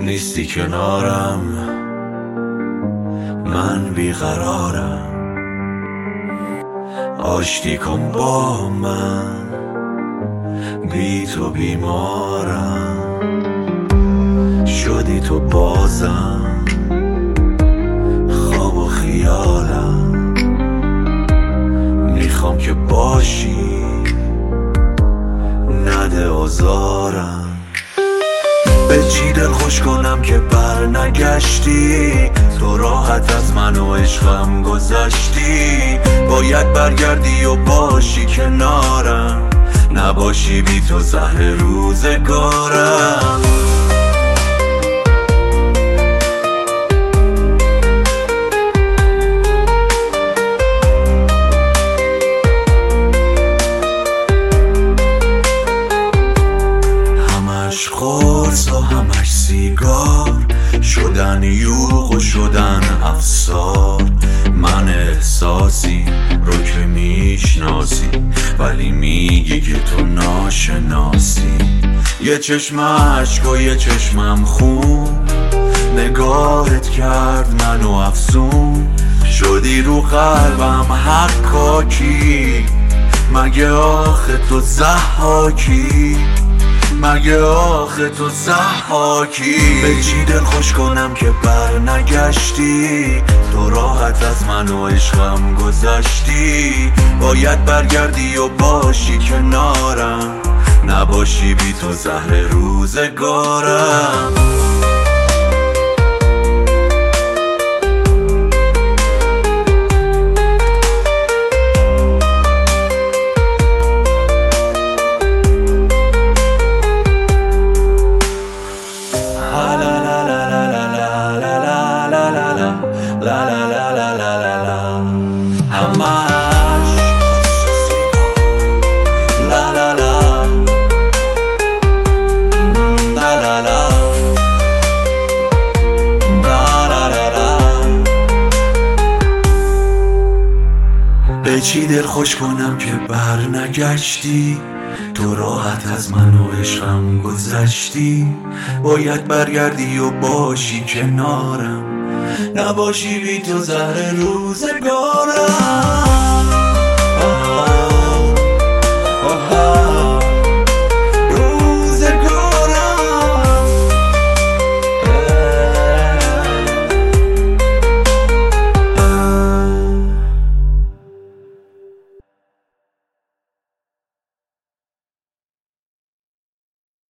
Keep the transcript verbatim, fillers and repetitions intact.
نیستی کنارم، من بیقرارم. آشتی کن با من، بی تو بیمارم. شدی تو بازم خواب و خیالم. میخوام که باشی، نده آزارم. به چی دل خوش کنم که بر نگشتی؟ تو راحت از من و عشقم گذشتی. باید برگردی و باشی کنارم، نباشی بی تو زهر روزگارم. همش قرص و همش سیگار، شدن یوغ و شدن افسار. من احساسی رو که میشناسی، ولی میگی که تو ناشناسی. یه چشم عشق و یه چشمم خون، نگاهت کرد منو افسون. شدی رو قلبم حکاکی، مگه آخه تو ضحاکی؟ مگه آخه تو ضحاکی؟ به چی دل خوش کنم که بر نگشتی؟ تو راحت از من و عشقم گذشتی. باید برگردی و باشی کنارم، نباشی بی تو زهر روزگارم. La la la la la la la همش لا لا لا لا لا لا لا لا لا. به چی دل خوش کنم که بر نگشتی؟ تو راحت از من و عشقم گذشتی. باید برگردی و باشی کنارم، نباشی بی تو زهر روزگارم.